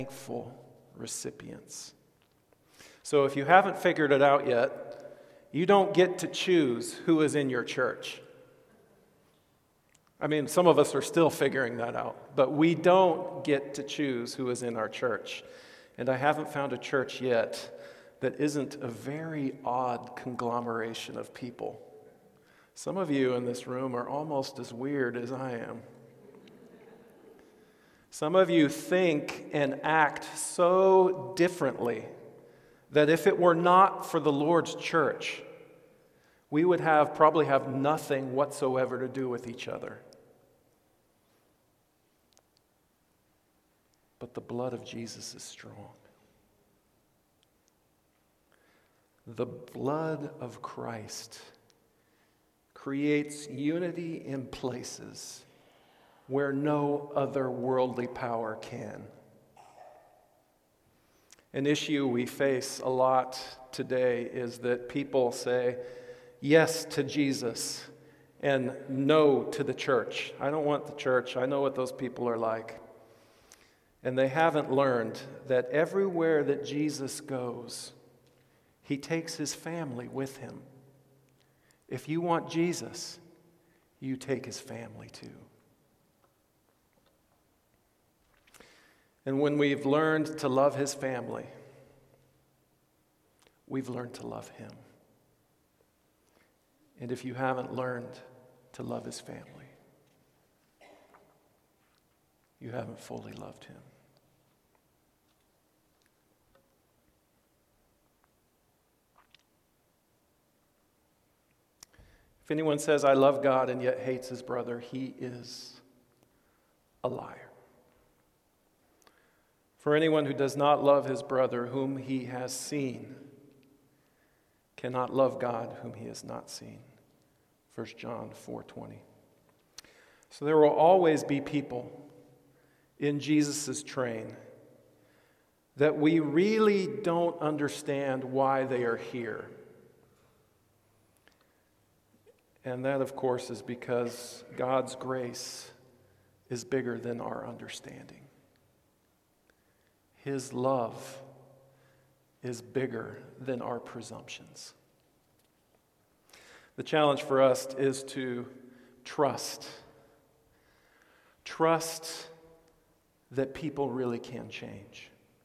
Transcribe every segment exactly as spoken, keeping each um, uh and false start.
thankful recipients. So if you haven't figured it out yet, you don't get to choose who is in your church. I mean, some of us are still figuring that out, but we don't get to choose who is in our church. And I haven't found a church yet that isn't a very odd conglomeration of people. Some of you in this room are almost as weird as I am. Some of you think and act so differently that if it were not for the Lord's church, we would have probably have nothing whatsoever to do with each other. But the blood of Jesus is strong. The blood of Christ creates unity in places where no other worldly power can. An issue we face a lot today is that people say yes to Jesus and no to the church. I don't want the church. I know what those people are like. And they haven't learned that everywhere that Jesus goes, he takes his family with him. If you want Jesus, you take his family too. And when we've learned to love his family, we've learned to love him. And if you haven't learned to love his family, you haven't fully loved him. If anyone says, I love God and yet hates his brother, he is a liar. For anyone who does not love his brother whom he has seen cannot love God whom he has not seen. First John four twenty. So there will always be people in Jesus' train that we really don't understand why they are here. And that, of course, is because God's grace is bigger than our understanding. His love is bigger than our presumptions. The challenge for us is to trust. Trust that people really can change.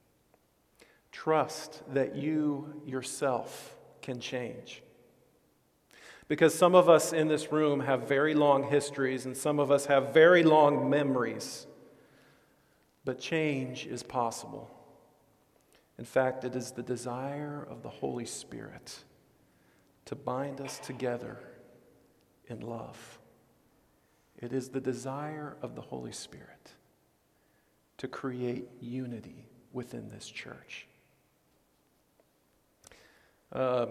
Trust that you yourself can change. Because some of us in this room have very long histories and some of us have very long memories. But change is possible. In fact, it is the desire of the Holy Spirit to bind us together in love. It is the desire of the Holy Spirit to create unity within this church. Uh,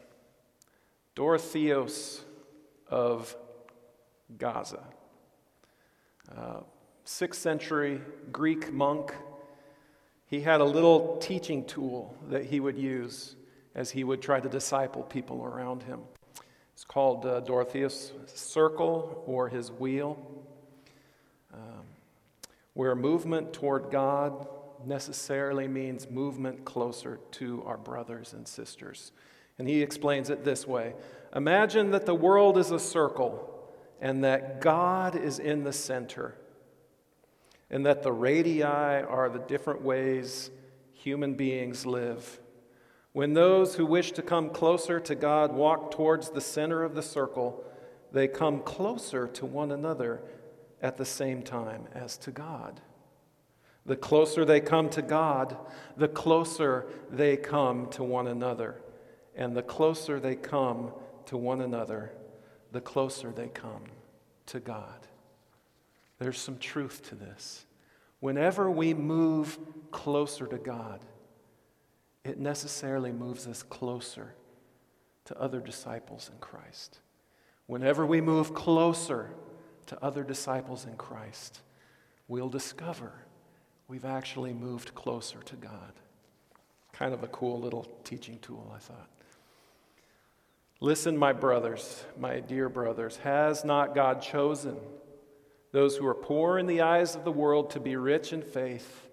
Dorotheos of Gaza, uh, sixth century Greek monk. He had a little teaching tool that he would use as he would try to disciple people around him. It's called uh, Dorotheus' circle or his wheel, um, where movement toward God necessarily means movement closer to our brothers and sisters. And he explains it this way. Imagine that the world is a circle and that God is in the center, and that the radii are the different ways human beings live. When those who wish to come closer to God walk towards the center of the circle, they come closer to one another at the same time as to God. The closer they come to God, the closer they come to one another. And the closer they come to one another, the closer they come to God. There's some truth to this. Whenever we move closer to God, it necessarily moves us closer to other disciples in Christ. Whenever we move closer to other disciples in Christ, we'll discover we've actually moved closer to God. Kind of a cool little teaching tool, I thought. Listen, my brothers, my dear brothers, has not God chosen those who are poor in the eyes of the world to be rich in faith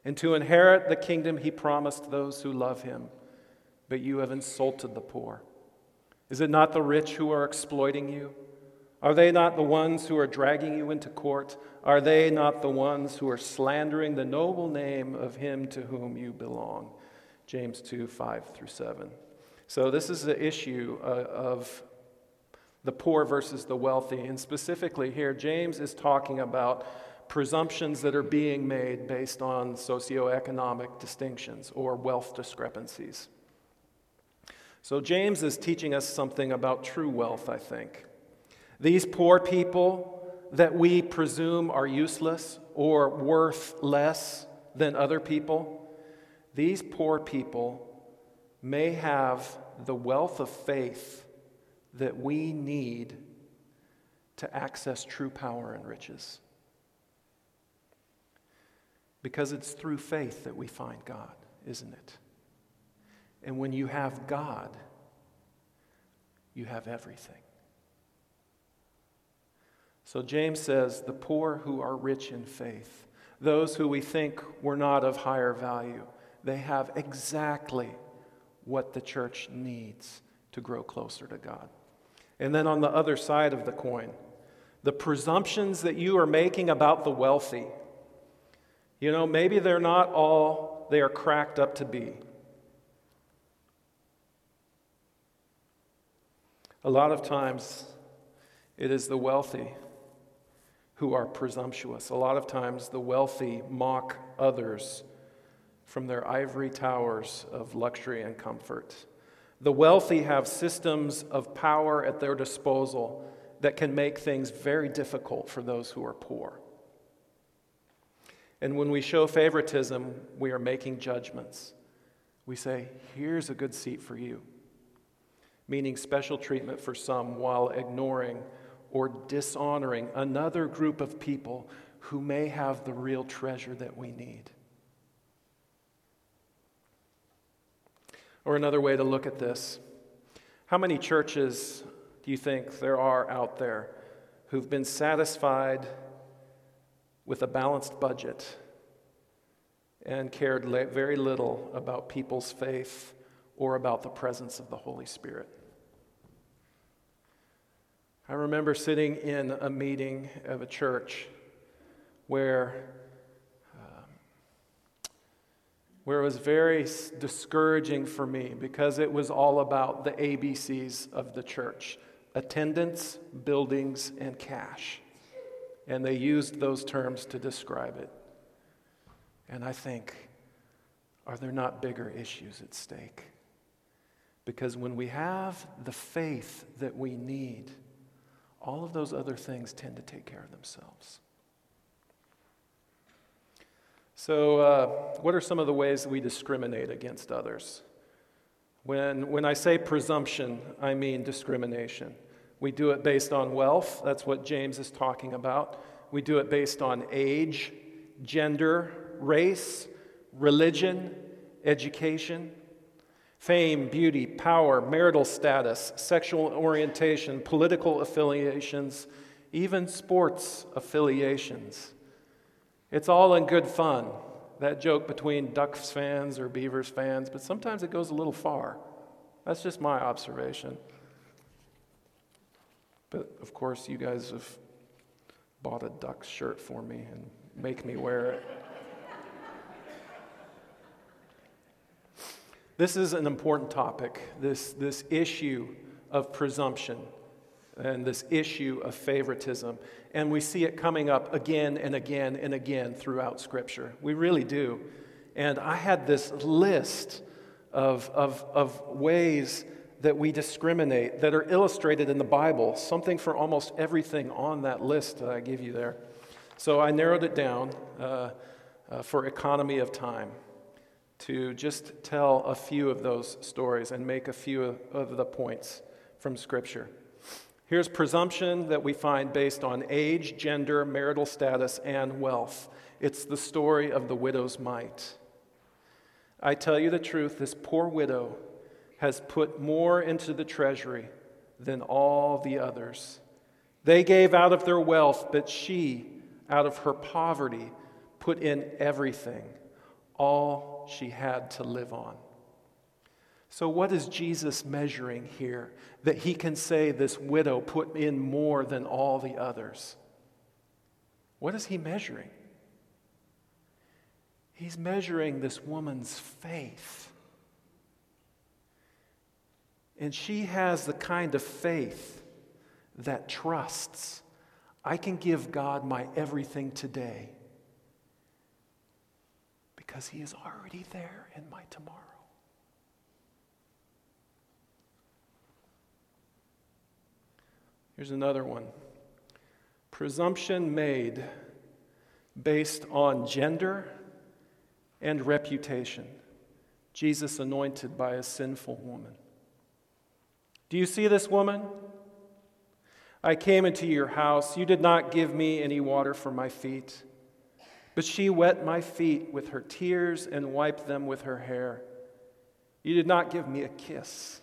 and to inherit the kingdom he promised those who love him. But you have insulted the poor. Is it not the rich who are exploiting you? Are they not the ones who are dragging you into court? Are they not the ones who are slandering the noble name of him to whom you belong? James two, five through seven. So this is the issue uh, of the poor versus the wealthy. And specifically here, James is talking about presumptions that are being made based on socioeconomic distinctions or wealth discrepancies. So James is teaching us something about true wealth, I think. These poor people that we presume are useless or worth less than other people, these poor people may have the wealth of faith that we need to access true power and riches. Because it's through faith that we find God, isn't it? And when you have God, you have everything. So James says, the poor who are rich in faith, those who we think were not of higher value, they have exactly what the church needs to grow closer to God. And then on the other side of the coin, the presumptions that you are making about the wealthy, you know, maybe they're not all they are cracked up to be. A lot of times, it is the wealthy who are presumptuous. A lot of times, the wealthy mock others from their ivory towers of luxury and comfort. The wealthy have systems of power at their disposal that can make things very difficult for those who are poor. And when we show favoritism, we are making judgments. We say, here's a good seat for you, meaning special treatment for some while ignoring or dishonoring another group of people who may have the real treasure that we need. Or another way to look at this, how many churches do you think there are out there who've been satisfied with a balanced budget and cared very little about people's faith or about the presence of the Holy Spirit? I remember sitting in a meeting of a church where, um, where it was very discouraging for me because it was all about the A B Cs of the church: attendance, buildings, and cash. And they used those terms to describe it. And I think, are there not bigger issues at stake? Because when we have the faith that we need, all of those other things tend to take care of themselves. So, uh, what are some of the ways that we discriminate against others? When, when I say presumption, I mean discrimination. We do it based on wealth. That's what James is talking about. We do it based on age, gender, race, religion, education, fame, beauty, power, marital status, sexual orientation, political affiliations, even sports affiliations. It's all in good fun, that joke between Ducks fans or Beavers fans, but sometimes it goes a little far. That's just my observation. But of course, you guys have bought a Ducks shirt for me and make me wear it. This is an important topic, this, this issue of presumption and this issue of favoritism. And we see it coming up again and again and again throughout Scripture. We really do. And I had this list of, of, of ways that we discriminate that are illustrated in the Bible, something for almost everything on that list that I give you there. So I narrowed it down uh, uh, for economy of time to just tell a few of those stories and make a few of the points from Scripture. Here's presumption that we find based on age, gender, marital status, and wealth. It's the story of the widow's mite. I tell you the truth, this poor widow has put more into the treasury than all the others. They gave out of their wealth, but she, out of her poverty, put in everything, all she had to live on. So what is Jesus measuring here that he can say this widow put in more than all the others? What is he measuring? He's measuring this woman's faith. And she has the kind of faith that trusts. I can give God my everything today because he is already there in my tomorrow. Here's another one. Presumption made based on gender and reputation. Jesus anointed by a sinful woman. Do you see this woman? I came into your house. You did not give me any water for my feet, but she wet my feet with her tears and wiped them with her hair. You did not give me a kiss.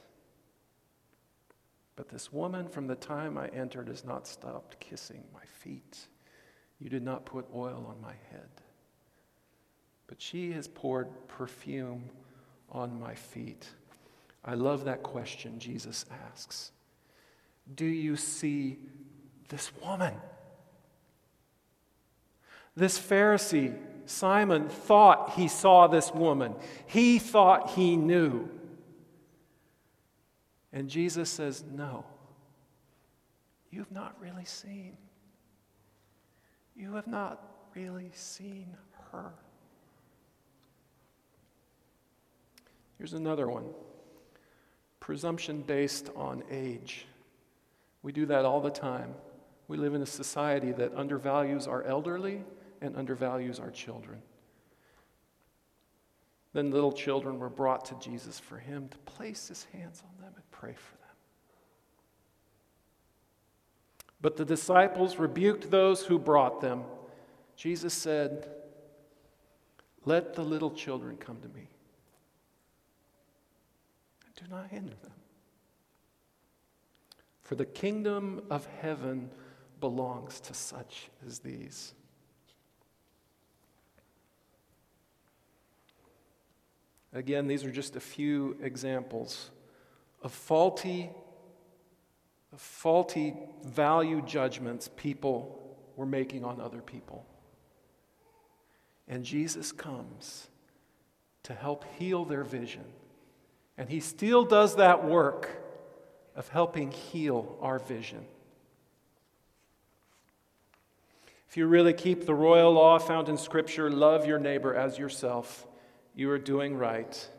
But this woman, from the time I entered, has not stopped kissing my feet. You did not put oil on my head. But she has poured perfume on my feet. I love that question Jesus asks. Do you see this woman? This Pharisee, Simon, thought he saw this woman. He thought he knew. And Jesus says, no, you've not really seen. You have not really seen her. Here's another one. Presumption based on age. We do that all the time. We live in a society that undervalues our elderly and undervalues our children. Then little children were brought to Jesus for him to place his hands on them and pray for them. But the disciples rebuked those who brought them. Jesus said, let the little children come to me. And do not hinder them. For the kingdom of heaven belongs to such as these. Again, these are just a few examples of faulty, of faulty value judgments people were making on other people. And Jesus comes to help heal their vision. And he still does that work of helping heal our vision. If you really keep the royal law found in Scripture, love your neighbor as yourself, you are doing right.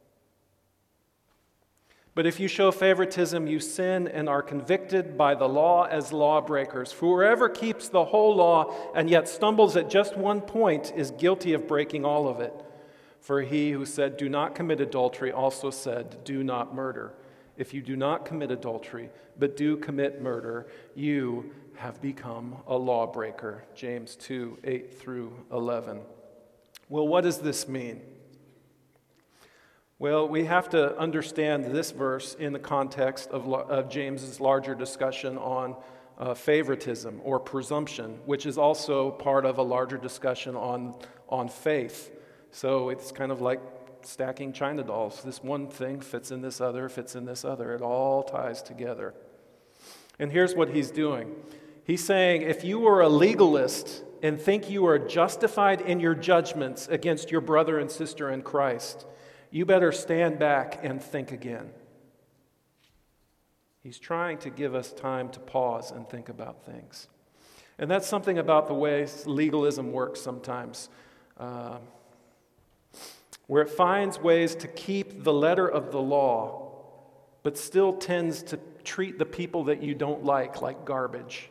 But if you show favoritism, you sin and are convicted by the law as lawbreakers. For whoever keeps the whole law and yet stumbles at just one point is guilty of breaking all of it. For he who said, do not commit adultery, also said, do not murder. If you do not commit adultery, but do commit murder, you have become a lawbreaker. James two, eight through eleven. Well, what does this mean? Well, we have to understand this verse in the context of, of James's larger discussion on uh, favoritism or presumption, which is also part of a larger discussion on, on faith. So it's kind of like stacking China dolls. This one thing fits in this other, fits in this other. It all ties together. And here's what he's doing. He's saying, if you are a legalist and think you are justified in your judgments against your brother and sister in Christ, you better stand back and think again. He's trying to give us time to pause and think about things. And that's something about the way legalism works sometimes, uh, where it finds ways to keep the letter of the law, but still tends to treat the people that you don't like like garbage,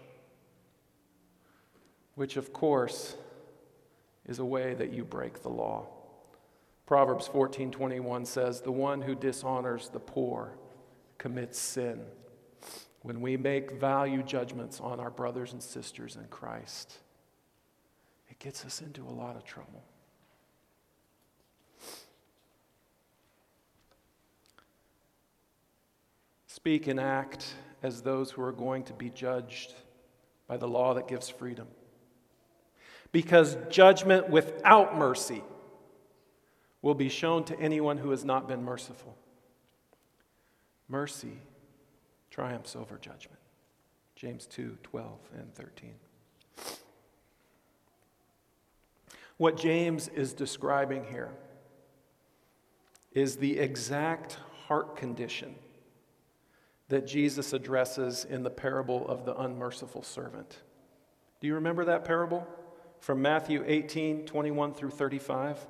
which, of course, is a way that you break the law. Proverbs fourteen twenty-one says, the one who dishonors the poor commits sin. When we make value judgments on our brothers and sisters in Christ, it gets us into a lot of trouble. Speak and act as those who are going to be judged by the law that gives freedom. Because judgment without mercy will be shown to anyone who has not been merciful. Mercy triumphs over judgment. James two, twelve and thirteen. What James is describing here is the exact heart condition that Jesus addresses in the parable of the unmerciful servant. Do you remember that parable from Matthew eighteen, twenty-one through thirty-five?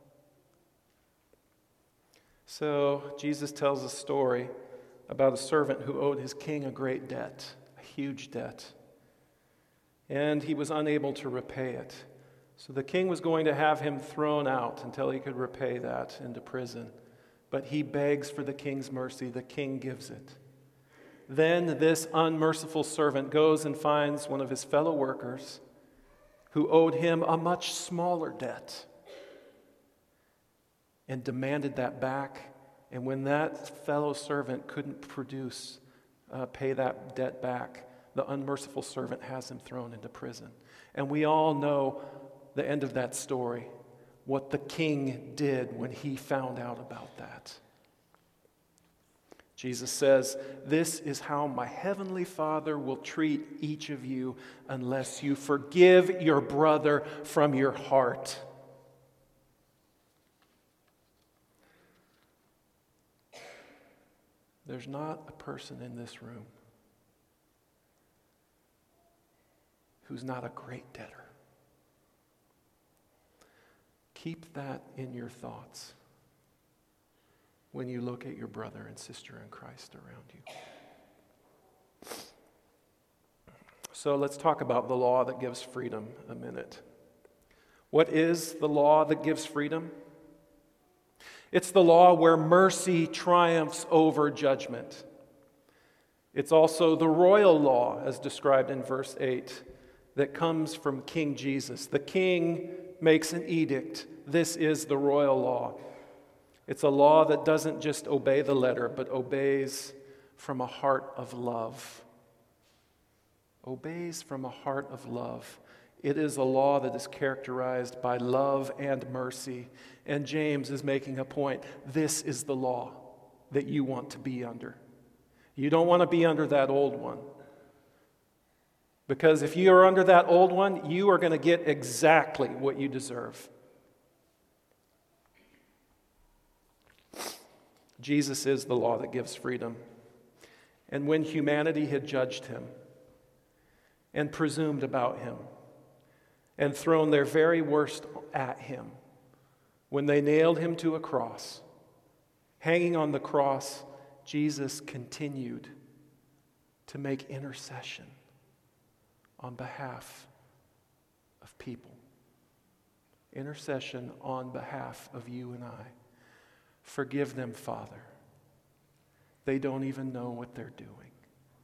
So Jesus tells a story about a servant who owed his king a great debt, a huge debt, and he was unable to repay it. So the king was going to have him thrown out until he could repay that into prison. But he begs for the king's mercy. The king gives it. Then this unmerciful servant goes and finds one of his fellow workers who owed him a much smaller debt and demanded that back. And when that fellow servant couldn't produce, uh, pay that debt back, the unmerciful servant has him thrown into prison. And we all know the end of that story, what the king did when he found out about that. Jesus says, "This is how my heavenly Father will treat each of you unless you forgive your brother from your heart." There's not a person in this room who's not a great debtor. Keep that in your thoughts when you look at your brother and sister in Christ around you. So let's talk about the law that gives freedom a minute. What is the law that gives freedom? It's the law where mercy triumphs over judgment. It's also the royal law, as described in verse eight, that comes from King Jesus. The king makes an edict. This is the royal law. It's a law that doesn't just obey the letter, but obeys from a heart of love. Obeys from a heart of love. It is a law that is characterized by love and mercy. And James is making a point. This is the law that you want to be under. You don't want to be under that old one. Because if you are under that old one, you are going to get exactly what you deserve. Jesus is the law that gives freedom. And when humanity had judged him and presumed about him and thrown their very worst at him, when they nailed him to a cross, hanging on the cross, Jesus continued to make intercession on behalf of people. Intercession on behalf of you and I. Forgive them, Father. They don't even know what they're doing.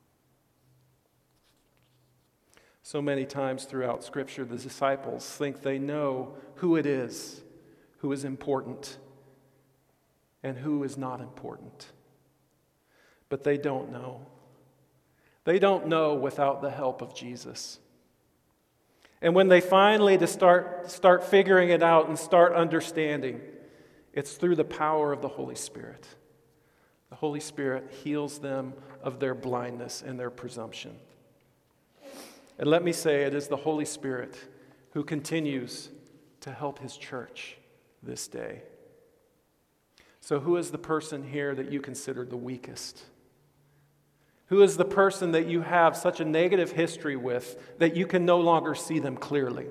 So many times throughout Scripture, the disciples think they know who it is who is important and who is not important. But they don't know. They don't know without the help of Jesus. And when they finally to start, start figuring it out and start understanding, it's through the power of the Holy Spirit. The Holy Spirit heals them of their blindness and their presumption. And let me say, it is the Holy Spirit who continues to help His church this day. So who is the person here that you consider the weakest? Who is the person that you have such a negative history with that you can no longer see them clearly?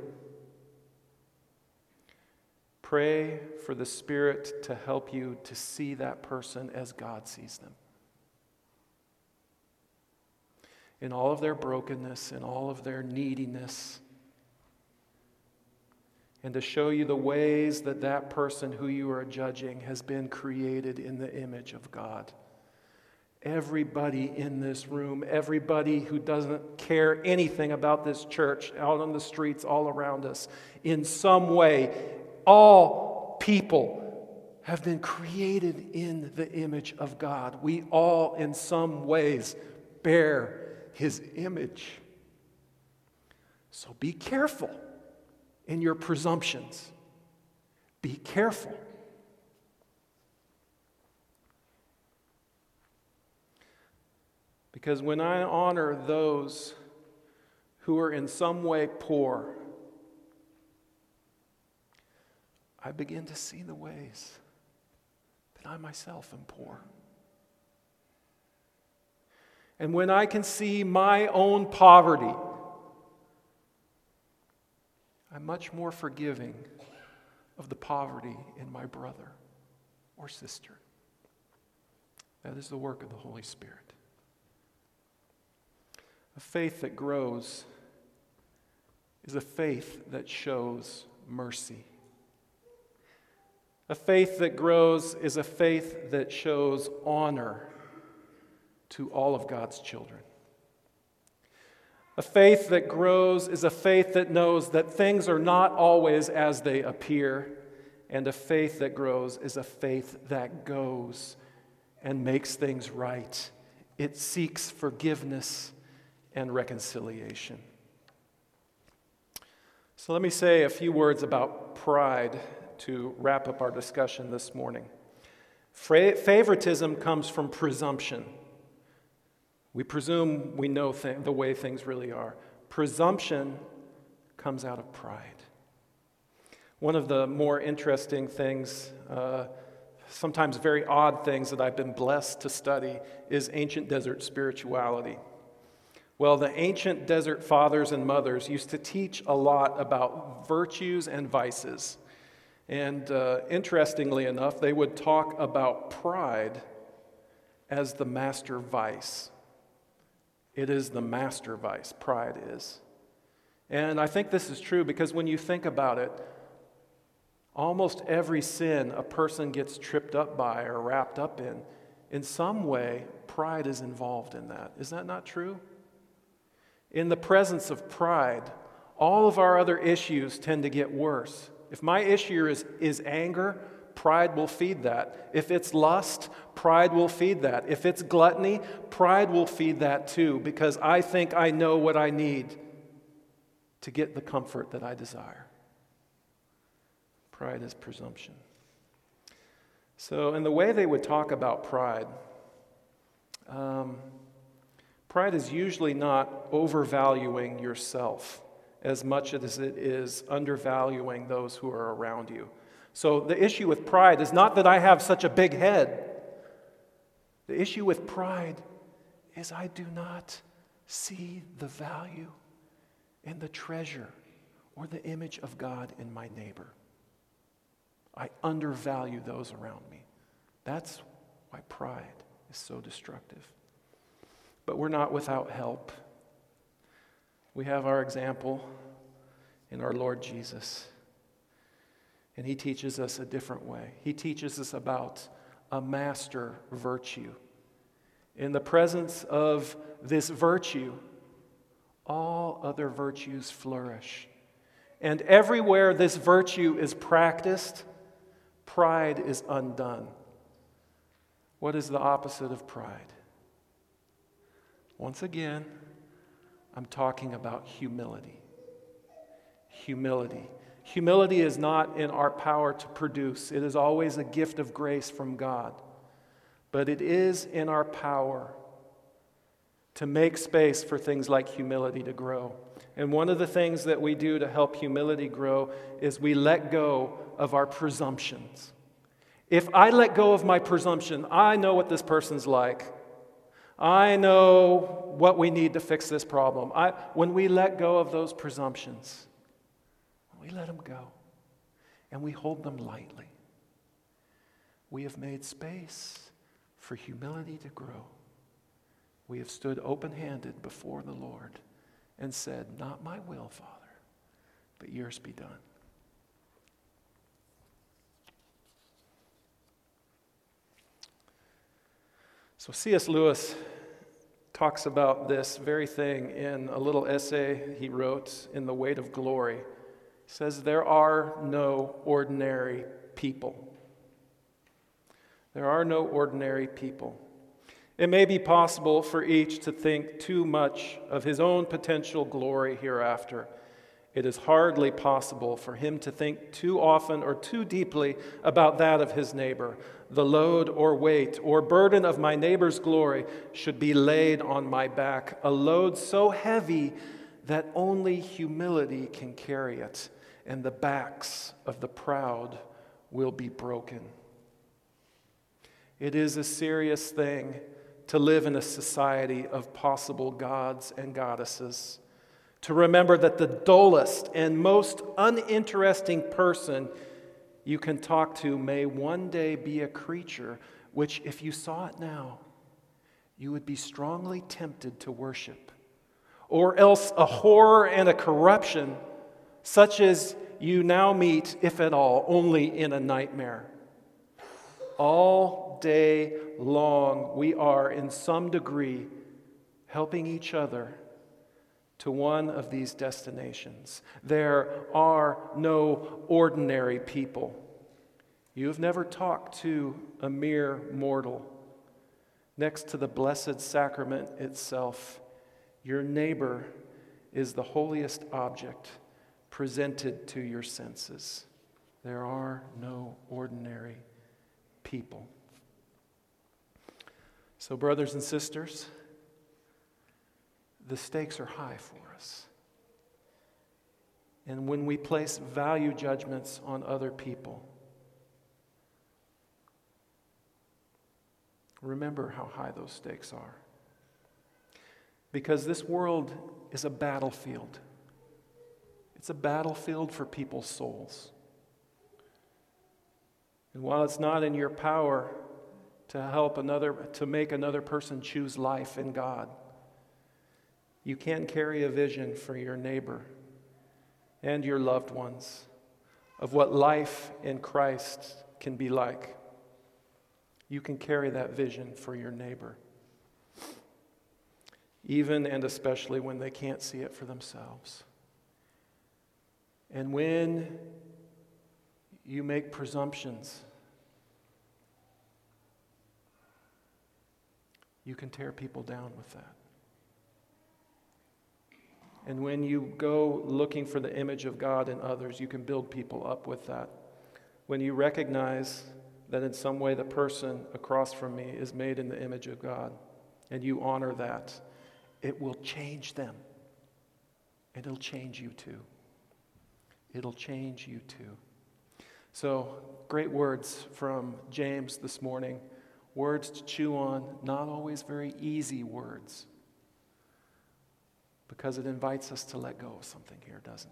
Pray for the Spirit to help you to see that person as God sees them. In all of their brokenness, in all of their neediness, and to show you the ways that that person who you are judging has been created in the image of God. Everybody in this room, everybody who doesn't care anything about this church, out on the streets all around us, in some way, all people have been created in the image of God. We all, in some ways, bear His image. So be careful in your presumptions. Be careful Because when I honor those who are in some way poor, I begin to see the ways that I myself am poor. And when I can see my own poverty, I'm much more forgiving of the poverty in my brother or sister. That is the work of the Holy Spirit. A faith that grows is a faith that shows mercy. A faith that grows is a faith that shows honor to all of God's children. A faith that grows is a faith that knows that things are not always as they appear, and a faith that grows is a faith that goes and makes things right. It seeks forgiveness and reconciliation. So let me say a few words about pride to wrap up our discussion this morning. Favoritism comes from presumption. We presume we know th- the way things really are. Presumption comes out of pride. One of the more interesting things, uh, sometimes very odd things that I've been blessed to study, is ancient desert spirituality. Well, the ancient desert fathers and mothers used to teach a lot about virtues and vices. And uh, interestingly enough, they would talk about pride as the master vice. It is the master vice, pride is. And I think this is true because when you think about it, almost every sin a person gets tripped up by or wrapped up in, in some way, pride is involved in that. Is that not true? In the presence of pride, all of our other issues tend to get worse. If my issue is, is anger, pride will feed that. If it's lust, pride will feed that. If it's gluttony, pride will feed that too, because I think I know what I need to get the comfort that I desire. Pride is presumption. So, in the way they would talk about pride, um, pride is usually not overvaluing yourself as much as it is undervaluing those who are around you. So the issue with pride is not that I have such a big head. The issue with pride is I do not see the value and the treasure or the image of God in my neighbor. I undervalue those around me. That's why pride is so destructive. But we're not without help. We have our example in our Lord Jesus. And he teaches us a different way. He teaches us about a master virtue. In the presence of this virtue, all other virtues flourish. And everywhere this virtue is practiced, pride is undone. What is the opposite of pride? Once again, I'm talking about humility. Humility. Humility is not in our power to produce. It is always a gift of grace from God. But it is in our power to make space for things like humility to grow. And one of the things that we do to help humility grow is we let go of our presumptions. If I let go of my presumption, I know what this person's like. I know what we need to fix this problem. I, when we let go of those presumptions, we let them go and we hold them lightly. We have made space for humility to grow. We have stood open-handed before the Lord and said, "Not my will, Father, but yours be done." So C S Lewis talks about this very thing in a little essay he wrote in The Weight of Glory. He says, there are no ordinary people. There are no ordinary people. It may be possible for each to think too much of his own potential glory hereafter it is hardly possible for him to think too often or too deeply about that of his neighbor. The load or weight or burden of my neighbor's glory should be laid on my back, a load so heavy that only humility can carry it, and the backs of the proud will be broken. It is a serious thing to live in a society of possible gods and goddesses, to remember that the dullest and most uninteresting person you can talk to may one day be a creature which, if you saw it now, you would be strongly tempted to worship, or else a horror and a corruption such as you now meet, if at all, only in a nightmare. All day long, we are, in some degree, helping each other to one of these destinations. There are no ordinary people. You have never talked to a mere mortal. Next to the Blessed Sacrament itself, your neighbor is the holiest object presented to your senses. There are no ordinary people. So, brothers and sisters, the stakes are high for us. And when we place value judgments on other people, remember how high those stakes are. Because this world is a battlefield. It's a battlefield for people's souls. And while it's not in your power to help another, to make another person choose life in God, you can carry a vision for your neighbor and your loved ones of what life in Christ can be like. You can carry that vision for your neighbor, even and especially when they can't see it for themselves. And when you make presumptions, you can tear people down with that. And when you go looking for the image of God in others, you can build people up with that. When you recognize that in some way the person across from me is made in the image of God, and you honor that, it will change them. And it'll change you too. It'll change you too. So, great words from James this morning. Words to chew on, not always very easy words, because it invites us to let go of something here, doesn't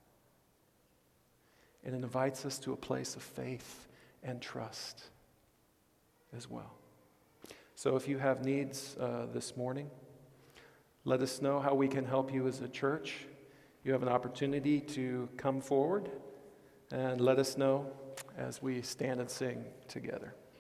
it? And it invites us to a place of faith and trust as well. So if you have needs uh, this morning, let us know how we can help you as a church. You have an opportunity to come forward and let us know as we stand and sing together.